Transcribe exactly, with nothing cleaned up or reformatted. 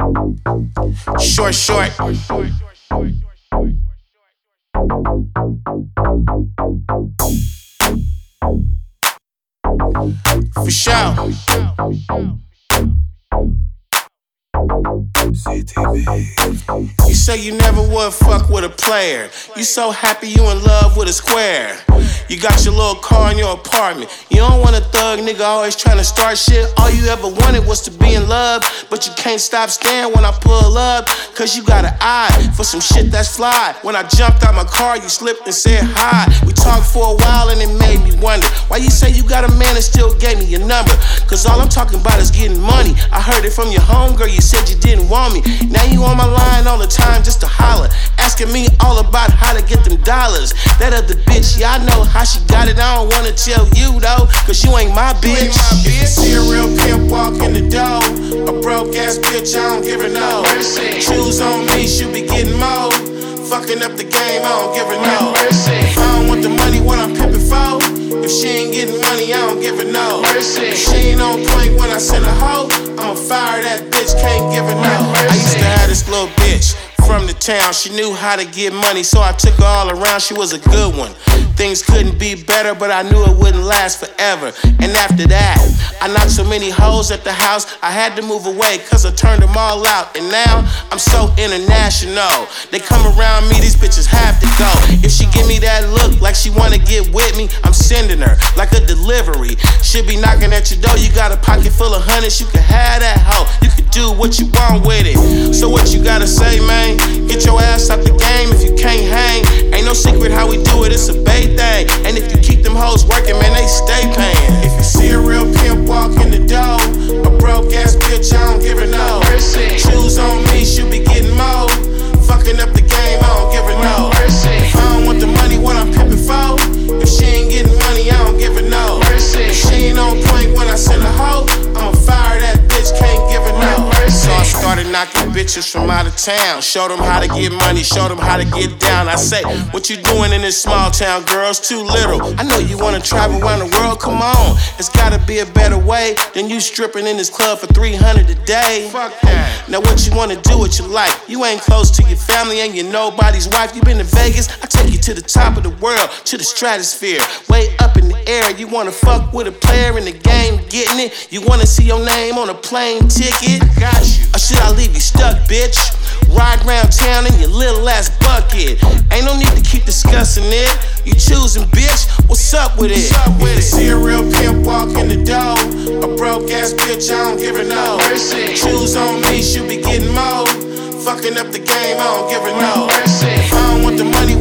Short, short. For sure. C T V. You say you never would fuck with a player. You so happy you in love with a square. You got your little car in your apartment. You don't want a thug nigga always trying to start shit. All you ever wanted was to be in love, but you can't stop staring when I pull up, cause you got an eye for some shit that's fly. When I jumped out my car, you slipped and said hi. We talked for a while and it made me wonder why you say you got a man and still gave me your number. Cause all I'm talking about is getting money. I heard it from your homegirl, you said you didn't want me. Now you on my line all the time just to holler, asking me all about how to get them dollars. That other bitch, yeah, I know how she got it. I don't wanna tell you though, cause you ain't my bitch. If you see a real pimp walk in the door, a broke ass bitch, I don't give her no. Choose on me, she be getting more. Fucking up the game, I don't give her no. If I don't want the money, what I'm pimping for? If she ain't getting money, I don't give her no. If she ain't on point when I send a hoe, I'ma fire that bitch, can't give her no. I used to have this little bitch from the town. She knew how to get money, so I took her all around. She was a good one. Things couldn't be better, but I knew it wouldn't last forever. And after that, I knocked so many hoes at the house, I had to move away, cause I turned them all out. And now, I'm so international. They come around me, these bitches have to go. If she give me that look like she wanna get with me, I'm sending her like a delivery. She'll be knocking at your door, you got a pocket full of hundreds, you can have that hoe. You can do what you want with it. So what you gotta say, man? Get your ass out the game if you can't hang. Ain't no secret how we do it, it's a bait thing. And if you keep them hoes working, man, they stay paying. If you see a real pimp walk in the door, a broke ass bitch, I don't give her no. Choose on me, she'll be getting more. Fucking up the game, I don't give her no. If I don't want the money, what I'm pimping for? If she ain't getting money, I don't give her no. If she ain't on point when I send a hoe, I'ma fire that bitch, can't give her no. So I started knocking bitches from out of town. Showed them how to get money, showed them how to get down. I say, what you doing in this small town, girl? It's too little. I know you wanna travel around the world, come on. It's gotta be a better way than you stripping in this club for three hundred a day. Fuck that. Now what you wanna do with your life? You ain't close to your family and you're nobody's wife. You been to Vegas, I take you to the top of the world, to the stratosphere, way up in the air. You wanna fuck with a player in the game, getting it? You wanna see your name on a plane ticket? I got you. Or should I leave you stuck, bitch? Ride round town in your little ass bucket. Ain't no need to keep discussing it. You choosing, bitch, what's up with it? What's up with it? See a real pimp walk in the door, a broke ass bitch, I don't give her no. Choose on me, she'll be getting more. Fucking up the game, I don't give her no. If I don't want the money,